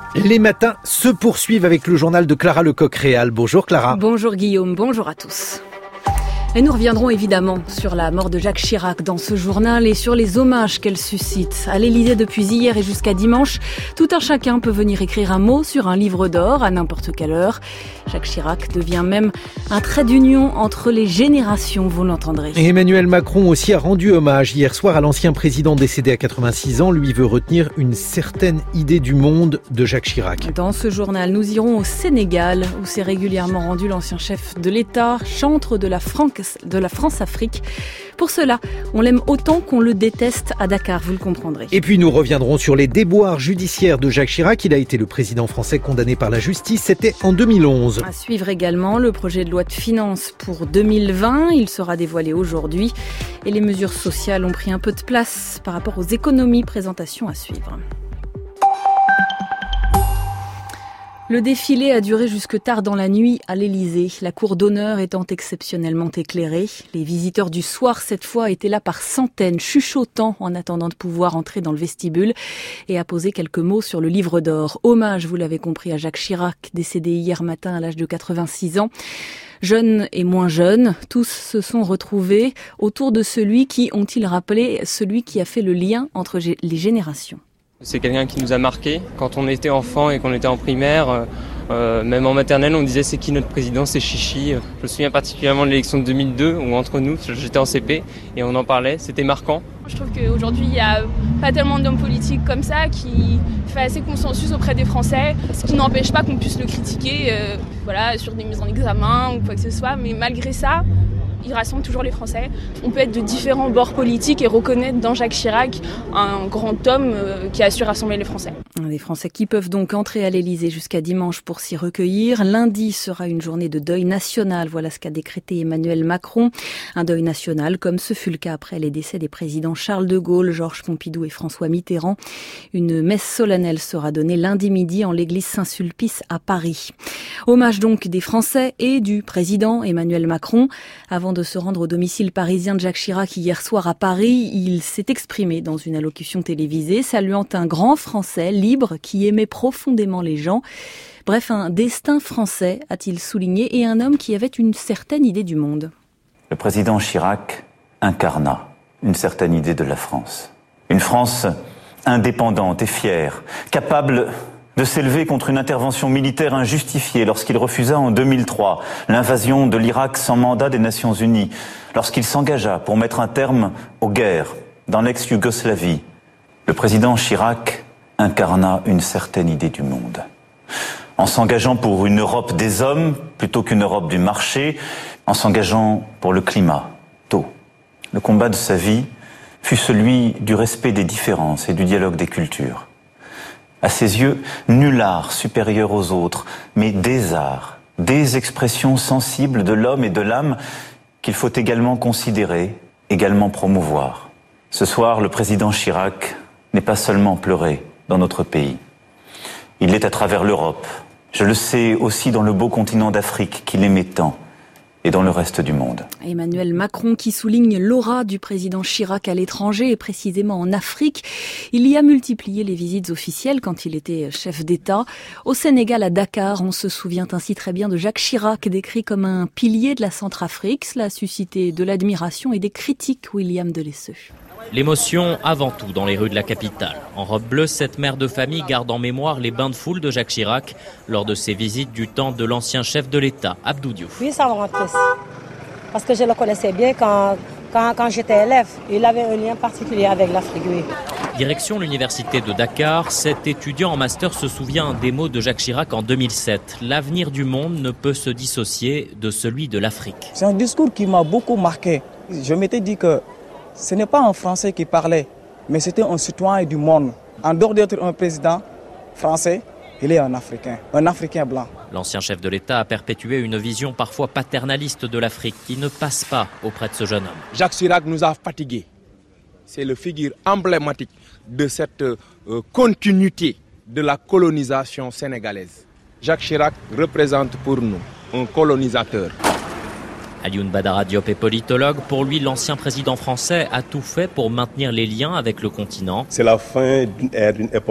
Les matins se poursuivent avec le journal de Clara Lecoq-Réal. Bonjour Clara. Bonjour Guillaume, bonjour à tous. Et nous reviendrons évidemment sur la mort de Jacques Chirac dans ce journal et sur les hommages qu'elle suscite. À l'Élysée depuis hier et jusqu'à dimanche, tout un chacun peut venir écrire un mot sur un livre d'or à n'importe quelle heure. Jacques Chirac devient même un trait d'union entre les générations, vous l'entendrez. Et Emmanuel Macron aussi a rendu hommage hier soir à l'ancien président décédé à 86 ans. Lui veut retenir une certaine idée du monde de Jacques Chirac. Dans ce journal, nous irons au Sénégal où s'est régulièrement rendu l'ancien chef de l'État, chantre de la France-Afrique. Pour cela, on l'aime autant qu'on le déteste à Dakar, vous le comprendrez. Et puis nous reviendrons sur les déboires judiciaires de Jacques Chirac. Il a été le président français condamné par la justice, c'était en 2011. À suivre également le projet de loi de finances pour 2020. Il sera dévoilé aujourd'hui. Et les mesures sociales ont pris un peu de place par rapport aux économies. Présentation à suivre. Le défilé a duré jusque tard dans la nuit à l'Élysée, la cour d'honneur étant exceptionnellement éclairée. Les visiteurs du soir, cette fois, étaient là par centaines, chuchotant en attendant de pouvoir entrer dans le vestibule et à poser quelques mots sur le livre d'or. Hommage, vous l'avez compris, à Jacques Chirac, décédé hier matin à l'âge de 86 ans. Jeunes et moins jeunes, tous se sont retrouvés autour de celui qui, ont-ils rappelé, celui qui a fait le lien entre les générations. C'est quelqu'un qui nous a marqué. Quand on était enfant et qu'on était en primaire, même en maternelle, on disait c'est qui notre président, c'est Chichi. Je me souviens particulièrement de l'élection de 2002 où entre nous, j'étais en CP et on en parlait, c'était marquant. Je trouve qu'aujourd'hui, il n'y a pas tellement d'hommes politiques comme ça qui fait assez consensus auprès des Français, ce qui n'empêche pas qu'on puisse le critiquer sur des mises en examen ou quoi que ce soit, mais malgré ça, il rassemble toujours les Français. On peut être de différents bords politiques et reconnaître dans Jacques Chirac un grand homme qui a su rassembler les Français. Les Français qui peuvent donc entrer à l'Élysée jusqu'à dimanche pour s'y recueillir. Lundi sera une journée de deuil national. Voilà ce qu'a décrété Emmanuel Macron. Un deuil national comme ce fut le cas après les décès des présidents Charles de Gaulle, Georges Pompidou et François Mitterrand. Une messe solennelle sera donnée lundi midi en l'église Saint-Sulpice à Paris. Hommage donc des Français et du président Emmanuel Macron. Avant de se rendre au domicile parisien de Jacques Chirac hier soir à Paris, il s'est exprimé dans une allocution télévisée, saluant un grand Français libre qui aimait profondément les gens. Bref, un destin français, a-t-il souligné, et un homme qui avait une certaine idée du monde. Le président Chirac incarna une certaine idée de la France. Une France indépendante et fière, capable de s'élever contre une intervention militaire injustifiée lorsqu'il refusa en 2003 l'invasion de l'Irak sans mandat des Nations Unies, lorsqu'il s'engagea pour mettre un terme aux guerres dans l'ex-Yougoslavie. Le président Chirac incarna une certaine idée du monde. En s'engageant pour une Europe des hommes plutôt qu'une Europe du marché, en s'engageant pour le climat, tôt. Le combat de sa vie fut celui du respect des différences et du dialogue des cultures. À ses yeux, nul art supérieur aux autres, mais des arts, des expressions sensibles de l'homme et de l'âme qu'il faut également considérer, également promouvoir. Ce soir, le président Chirac n'est pas seulement pleuré dans notre pays. Il l'est à travers l'Europe. Je le sais aussi dans le beau continent d'Afrique qu'il aimait tant. Et dans le reste du monde. Emmanuel Macron qui souligne l'aura du président Chirac à l'étranger et précisément en Afrique. Il y a multiplié les visites officielles quand il était chef d'État. Au Sénégal, à Dakar, on se souvient ainsi très bien de Jacques Chirac, décrit comme un pilier de la Centrafrique. Cela a suscité de l'admiration et des critiques, William Delesseux. L'émotion avant tout dans les rues de la capitale. En robe bleue, cette mère de famille garde en mémoire les bains de foule de Jacques Chirac lors de ses visites du temps de l'ancien chef de l'État, Abdou Diouf. Oui, ça me rend triste. Parce que je le connaissais bien quand j'étais élève. Il avait un lien particulier avec l'Afrique. Oui. Direction l'université de Dakar, cet étudiant en master se souvient des mots de Jacques Chirac en 2007. L'avenir du monde ne peut se dissocier de celui de l'Afrique. C'est un discours qui m'a beaucoup marqué. Je m'étais dit que ce n'est pas un Français qui parlait, mais c'était un citoyen du monde. En dehors d'être un président français, il est un Africain blanc. L'ancien chef de l'État a perpétué une vision parfois paternaliste de l'Afrique qui ne passe pas auprès de ce jeune homme. Jacques Chirac nous a fatigués. C'est le figure emblématique de cette continuité de la colonisation sénégalaise. Jacques Chirac représente pour nous un colonisateur. Alioune Badara Diop est politologue. Pour lui, l'ancien président français a tout fait pour maintenir les liens avec le continent. C'est la fin d'une ère, d'une époque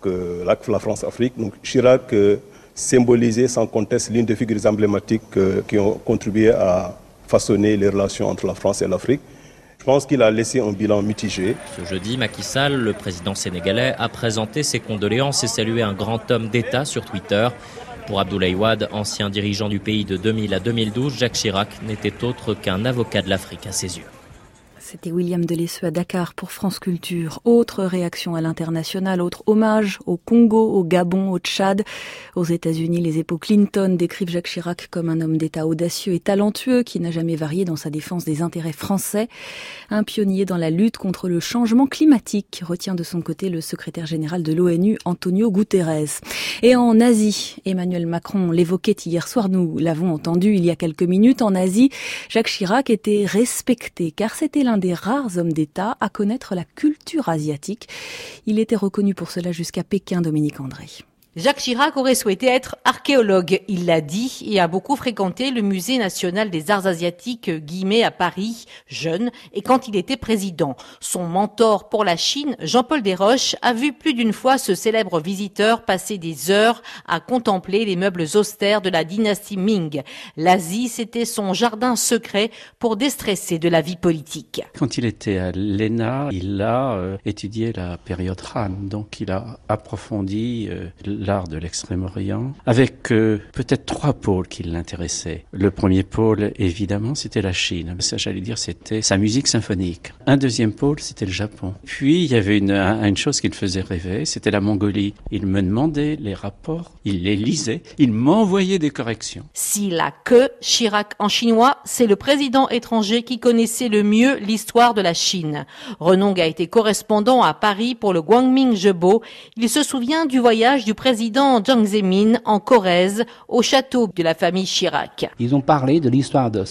la France-Afrique. Donc Chirac symbolisait sans conteste l'une des figures emblématiques qui ont contribué à façonner les relations entre la France et l'Afrique. Je pense qu'il a laissé un bilan mitigé. Ce jeudi, Macky Sall, le président sénégalais, a présenté ses condoléances et salué un grand homme d'État sur Twitter. Pour Abdoulaye Wade, ancien dirigeant du pays de 2000 à 2012, Jacques Chirac n'était autre qu'un avocat de l'Afrique à ses yeux. C'était William Delesseux à Dakar pour France Culture. Autre réaction à l'international, autre hommage au Congo, au Gabon, au Tchad. Aux États-Unis, les époux Clinton décrivent Jacques Chirac comme un homme d'État audacieux et talentueux qui n'a jamais varié dans sa défense des intérêts français. Un pionnier dans la lutte contre le changement climatique, retient de son côté le secrétaire général de l'ONU, Antonio Guterres. Et en Asie, Emmanuel Macron l'évoquait hier soir, nous l'avons entendu il y a quelques minutes. En Asie, Jacques Chirac était respecté car c'était l'un des rares hommes d'État à connaître la culture asiatique. Il était reconnu pour cela jusqu'à Pékin, Dominique André. Jacques Chirac aurait souhaité être archéologue, il l'a dit, et a beaucoup fréquenté le Musée national des arts asiatiques Guimet à Paris, jeune, et quand il était président. Son mentor pour la Chine, Jean-Paul Desroches, a vu plus d'une fois ce célèbre visiteur passer des heures à contempler les meubles austères de la dynastie Ming. L'Asie, c'était son jardin secret pour déstresser de la vie politique. Quand il était à l'ENA, il a étudié la période Han, donc il a approfondi l'art de l'Extrême-Orient, avec peut-être 3 pôles qui l'intéressaient. Le premier pôle, évidemment, c'était la Chine. Ça, j'allais dire, c'était sa musique symphonique. Un deuxième pôle, c'était le Japon. Puis, il y avait une chose qui le faisait rêver, c'était la Mongolie. Il me demandait les rapports, il les lisait, il m'envoyait des corrections. S'il a que Chirac en chinois, c'est le président étranger qui connaissait le mieux l'histoire de la Chine. Renong a été correspondant à Paris pour le Guangming Zhebo. Il se souvient du voyage du président Jiang Zemin en Corrèze, au château de la famille Chirac. Ils ont parlé de l'histoire de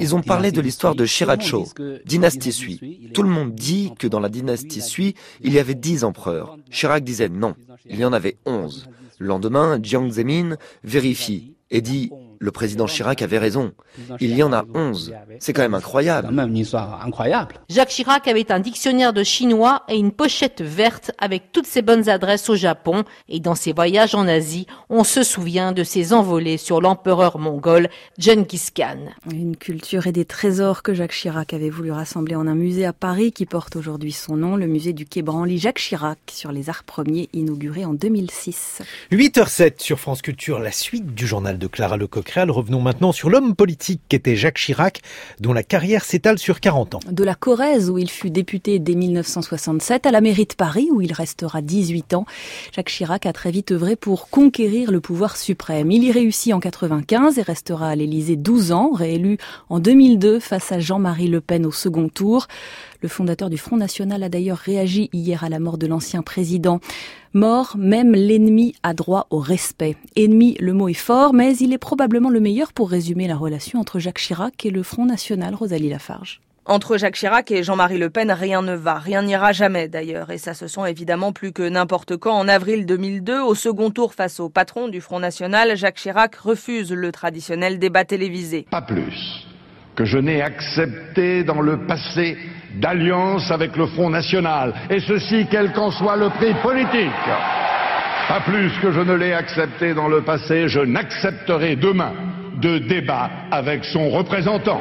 Shiracho, dynastie Sui. Tout le monde dit que dans la dynastie Sui, il y avait 10 empereurs. Chirac disait non, il y en avait 11. Le lendemain, Jiang Zemin vérifie et dit « Le président Chirac avait raison. Il y en a 11. C'est quand même incroyable. » Jacques Chirac avait un dictionnaire de chinois et une pochette verte avec toutes ses bonnes adresses au Japon. Et dans ses voyages en Asie, on se souvient de ses envolées sur l'empereur mongol Genghis Khan. Une culture et des trésors que Jacques Chirac avait voulu rassembler en un musée à Paris qui porte aujourd'hui son nom, le musée du Quai Branly Jacques Chirac sur les arts premiers, inauguré en 2006. 8h07 sur France Culture, la suite du journal de Clara Lecoq. Revenons maintenant sur l'homme politique qu'était Jacques Chirac, dont la carrière s'étale sur 40 ans. De la Corrèze, où il fut député dès 1967, à la mairie de Paris, où il restera 18 ans, Jacques Chirac a très vite œuvré pour conquérir le pouvoir suprême. Il y réussit en 95 et restera à l'Élysée 12 ans, réélu en 2002 face à Jean-Marie Le Pen au second tour. Le fondateur du Front National a d'ailleurs réagi hier à la mort de l'ancien président. Mort, même l'ennemi a droit au respect. Ennemi, le mot est fort, mais il est probablement le meilleur pour résumer la relation entre Jacques Chirac et le Front National, Rosalie Lafarge. Entre Jacques Chirac et Jean-Marie Le Pen, rien ne va. Rien n'ira jamais d'ailleurs. Et ça se sent évidemment plus que n'importe quand. En avril 2002, au second tour face au patron du Front National, Jacques Chirac refuse le traditionnel débat télévisé. Pas plus que je n'ai accepté dans le passé d'alliance avec le Front National. Et ceci, quel qu'en soit le prix politique. Pas plus que je ne l'ai accepté dans le passé, je n'accepterai demain de débat avec son représentant.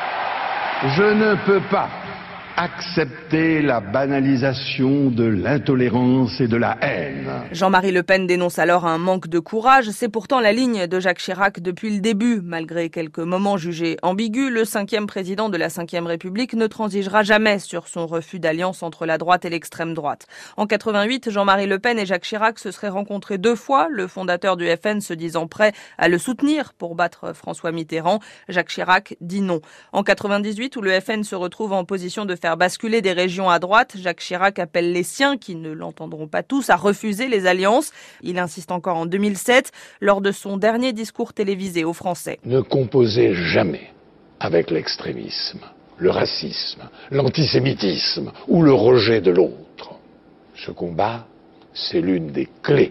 Je ne peux pas accepter la banalisation de l'intolérance et de la haine. Jean-Marie Le Pen dénonce alors un manque de courage. C'est pourtant la ligne de Jacques Chirac depuis le début. Malgré quelques moments jugés ambigus, le 5e président de la Ve République ne transigera jamais sur son refus d'alliance entre la droite et l'extrême droite. En 88, Jean-Marie Le Pen et Jacques Chirac se seraient rencontrés 2 fois, le fondateur du FN se disant prêt à le soutenir pour battre François Mitterrand. Jacques Chirac dit non. En 98, où le FN se retrouve en position de faire basculer des régions à droite, Jacques Chirac appelle les siens, qui ne l'entendront pas tous, à refuser les alliances. Il insiste encore en 2007, lors de son dernier discours télévisé aux Français. Ne composez jamais avec l'extrémisme, le racisme, l'antisémitisme ou le rejet de l'autre. Ce combat, c'est l'une des clés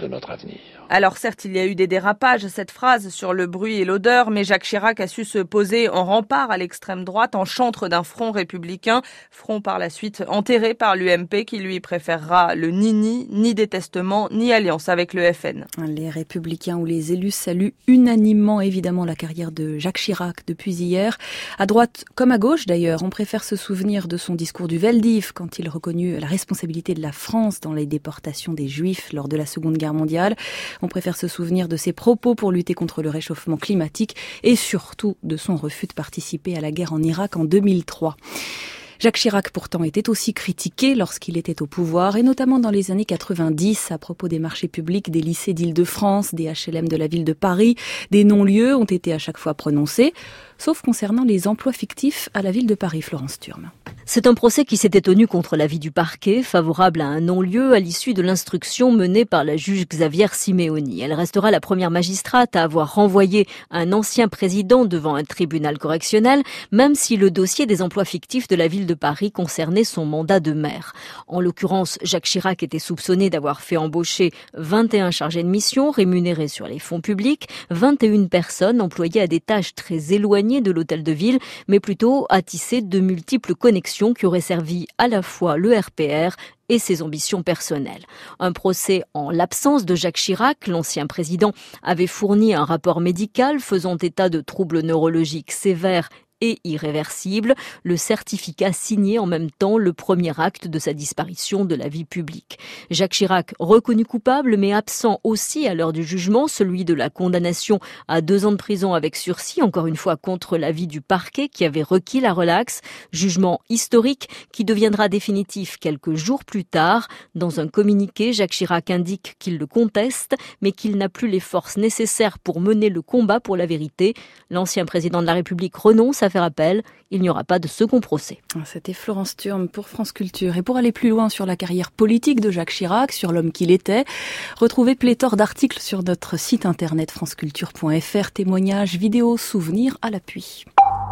de notre avenir. Alors certes, il y a eu des dérapages, cette phrase sur le bruit et l'odeur, mais Jacques Chirac a su se poser en rempart à l'extrême droite, en chantre d'un front républicain, front par la suite enterré par l'UMP qui lui préférera le ni détestement, ni alliance avec le FN. Les Républicains ou les élus saluent unanimement évidemment la carrière de Jacques Chirac depuis hier. À droite comme à gauche d'ailleurs, on préfère se souvenir de son discours du Veldiv quand il reconnut la responsabilité de la France dans les déportations des Juifs lors de la Seconde Guerre mondiale. On préfère se souvenir de ses propos pour lutter contre le réchauffement climatique et surtout de son refus de participer à la guerre en Irak en 2003. Jacques Chirac pourtant était aussi critiqué lorsqu'il était au pouvoir et notamment dans les années 90 à propos des marchés publics des lycées d'Île-de-France, des HLM de la ville de Paris. Des non-lieux ont été à chaque fois prononcés, sauf concernant les emplois fictifs à la ville de Paris, Florence Thurme. C'est un procès qui s'était tenu contre l'avis du parquet, favorable à un non-lieu à l'issue de l'instruction menée par la juge Xavière Simeoni. Elle restera la première magistrate à avoir renvoyé un ancien président devant un tribunal correctionnel, même si le dossier des emplois fictifs de la ville de Paris concernait son mandat de maire. En l'occurrence, Jacques Chirac était soupçonné d'avoir fait embaucher 21 chargés de mission rémunérés sur les fonds publics, 21 personnes employées à des tâches très éloignées de l'hôtel de ville, mais plutôt à tisser de multiples connexions qui auraient servi à la fois le RPR et ses ambitions personnelles. Un procès en l'absence de Jacques Chirac, l'ancien président avait fourni un rapport médical faisant état de troubles neurologiques sévères et irréversible, le certificat signé en même temps le premier acte de sa disparition de la vie publique. Jacques Chirac, reconnu coupable mais absent aussi à l'heure du jugement, celui de la condamnation à 2 ans de prison avec sursis, encore une fois contre l'avis du parquet qui avait requis la relaxe, jugement historique qui deviendra définitif quelques jours plus tard. Dans un communiqué, Jacques Chirac indique qu'il le conteste mais qu'il n'a plus les forces nécessaires pour mener le combat pour la vérité. L'ancien président de la République renonce à faire appel, il n'y aura pas de second procès. C'était Florence Thurme pour France Culture. Et pour aller plus loin sur la carrière politique de Jacques Chirac, sur l'homme qu'il était, retrouvez pléthore d'articles sur notre site internet franceculture.fr, témoignages, vidéos, souvenirs à l'appui.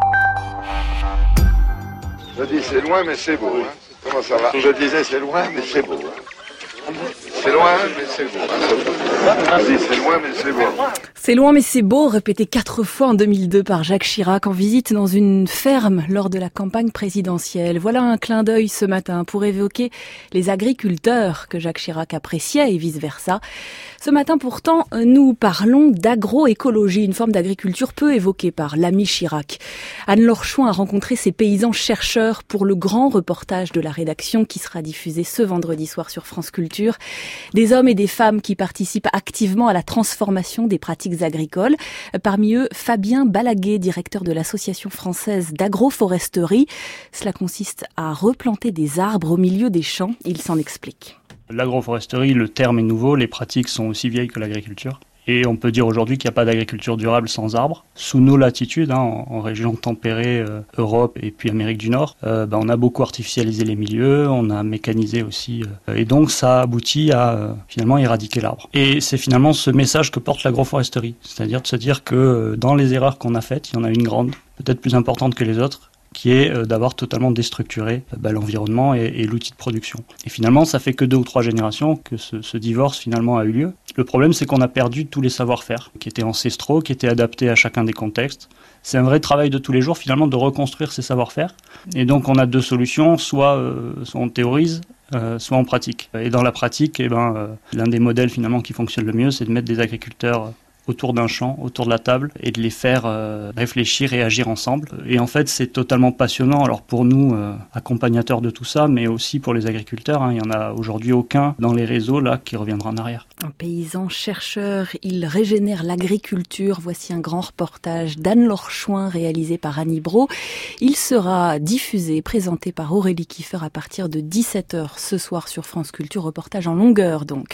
Je dis c'est loin mais c'est beau. Hein. Comment ça va? Je disais c'est loin mais c'est beau. Hein. C'est loin mais c'est beau. Je dis c'est loin mais c'est beau. C'est loin mais c'est beau, répété 4 fois en 2002 par Jacques Chirac en visite dans une ferme lors de la campagne présidentielle. Voilà un clin d'œil ce matin pour évoquer les agriculteurs que Jacques Chirac appréciait et vice-versa. Ce matin pourtant, nous parlons d'agroécologie, une forme d'agriculture peu évoquée par l'ami Chirac. Anne-Laure Chouin a rencontré ces paysans chercheurs pour le grand reportage de la rédaction qui sera diffusé ce vendredi soir sur France Culture. Des hommes et des femmes qui participent activement à la transformation des pratiques agricoles. Parmi eux, Fabien Balaguet, directeur de l'Association française d'agroforesterie. Cela consiste à replanter des arbres au milieu des champs. Il s'en explique. L'agroforesterie, le terme est nouveau, les pratiques sont aussi vieilles que l'agriculture. Et on peut dire aujourd'hui qu'il n'y a pas d'agriculture durable sans arbres. Sous nos latitudes, en région tempérée, Europe et puis Amérique du Nord, on a beaucoup artificialisé les milieux, on a mécanisé aussi. Et donc ça aboutit à finalement éradiquer l'arbre. Et c'est finalement ce message que porte l'agroforesterie. C'est-à-dire de se dire que dans les erreurs qu'on a faites, il y en a une grande, peut-être plus importante que les autres, qui est d'avoir totalement déstructuré l'environnement et l'outil de production. Et finalement, ça fait que 2 ou 3 générations que ce divorce finalement a eu lieu. Le problème, c'est qu'on a perdu tous les savoir-faire qui étaient ancestraux, qui étaient adaptés à chacun des contextes. C'est un vrai travail de tous les jours finalement de reconstruire ces savoir-faire. Et donc on a 2 solutions, soit on théorise, soit on pratique. Et dans la pratique, l'un des modèles finalement qui fonctionne le mieux, c'est de mettre des agriculteurs autour d'un champ, autour de la table, et de les faire réfléchir et agir ensemble. Et en fait, c'est totalement passionnant. Alors pour nous, accompagnateurs de tout ça, mais aussi pour les agriculteurs, il n'y en a aujourd'hui aucun dans les réseaux là qui reviendra en arrière. Un paysan chercheur, il régénère l'agriculture. Voici un grand reportage d'Anne-Laure Chouin réalisé par Annie Brault. Il sera diffusé, présenté par Aurélie Kiefer à partir de 17h ce soir sur France Culture. Reportage en longueur donc.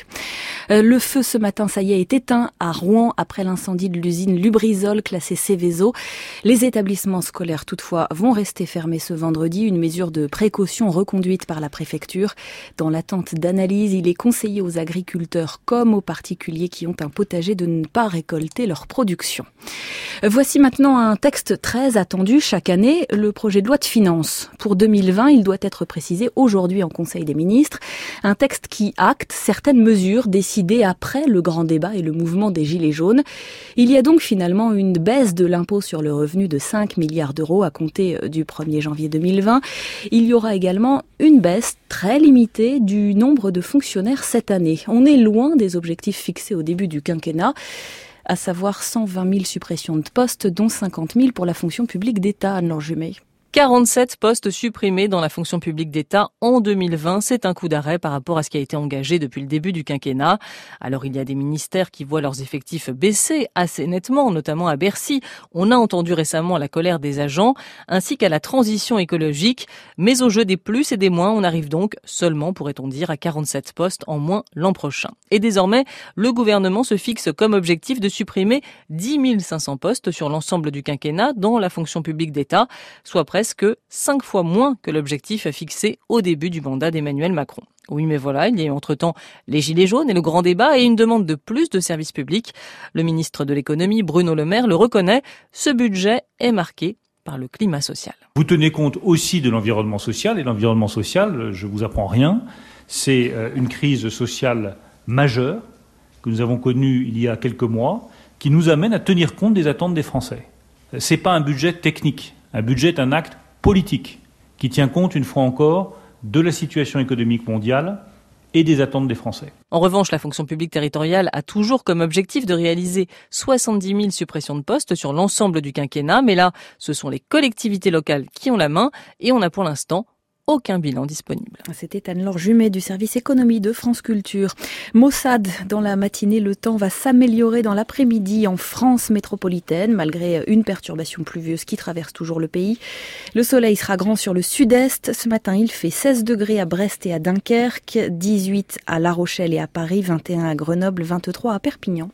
Le feu ce matin, ça y est éteint à Rouen après l'incendie de l'usine Lubrizol classée Seveso. Les établissements scolaires toutefois vont rester fermés ce vendredi, une mesure de précaution reconduite par la préfecture. Dans l'attente d'analyse, il est conseillé aux agriculteurs comme aux particuliers qui ont un potager de ne pas récolter leur production. Voici maintenant un texte très attendu chaque année, le projet de loi de finances. Pour 2020, il doit être précisé aujourd'hui en Conseil des ministres. Un texte qui acte certaines mesures décidées décidé après le grand débat et le mouvement des Gilets jaunes. Il y a donc finalement une baisse de l'impôt sur le revenu de 5 milliards d'euros à compter du 1er janvier 2020. Il y aura également une baisse très limitée du nombre de fonctionnaires cette année. On est loin des objectifs fixés au début du quinquennat, à savoir 120 000 suppressions de postes, dont 50 000 pour la fonction publique d'État, Anne-Laure Jumet. 47 postes supprimés dans la fonction publique d'État en 2020. C'est un coup d'arrêt par rapport à ce qui a été engagé depuis le début du quinquennat. Alors il y a des ministères qui voient leurs effectifs baisser assez nettement, notamment à Bercy. On a entendu récemment la colère des agents, ainsi qu'à la transition écologique. Mais au jeu des plus et des moins, on arrive donc seulement, pourrait-on dire, à 47 postes en moins l'an prochain. Et désormais, le gouvernement se fixe comme objectif de supprimer 10 500 postes sur l'ensemble du quinquennat dans la fonction publique d'État, soit presque 5 fois moins que l'objectif fixé au début du mandat d'Emmanuel Macron. Oui, mais voilà, il y a eu entre-temps les Gilets jaunes et le grand débat et une demande de plus de services publics. Le ministre de l'économie, Bruno Le Maire, le reconnaît, ce budget est marqué par le climat social. Vous tenez compte aussi de l'environnement social, et l'environnement social, je vous apprends rien, c'est une crise sociale majeure que nous avons connue il y a quelques mois, qui nous amène à tenir compte des attentes des Français. C'est pas un budget technique. Un budget est un acte politique qui tient compte, une fois encore, de la situation économique mondiale et des attentes des Français. En revanche, la fonction publique territoriale a toujours comme objectif de réaliser 70 000 suppressions de postes sur l'ensemble du quinquennat. Mais là, ce sont les collectivités locales qui ont la main et on n'a pour l'instant aucun bilan disponible. C'était Anne-Laure Jumet du service économie de France Culture. Maussade, dans la matinée, le temps va s'améliorer dans l'après-midi en France métropolitaine, malgré une perturbation pluvieuse qui traverse toujours le pays. Le soleil sera grand sur le sud-est. Ce matin, il fait 16 degrés à Brest et à Dunkerque, 18 à La Rochelle et à Paris, 21 à Grenoble, 23 à Perpignan.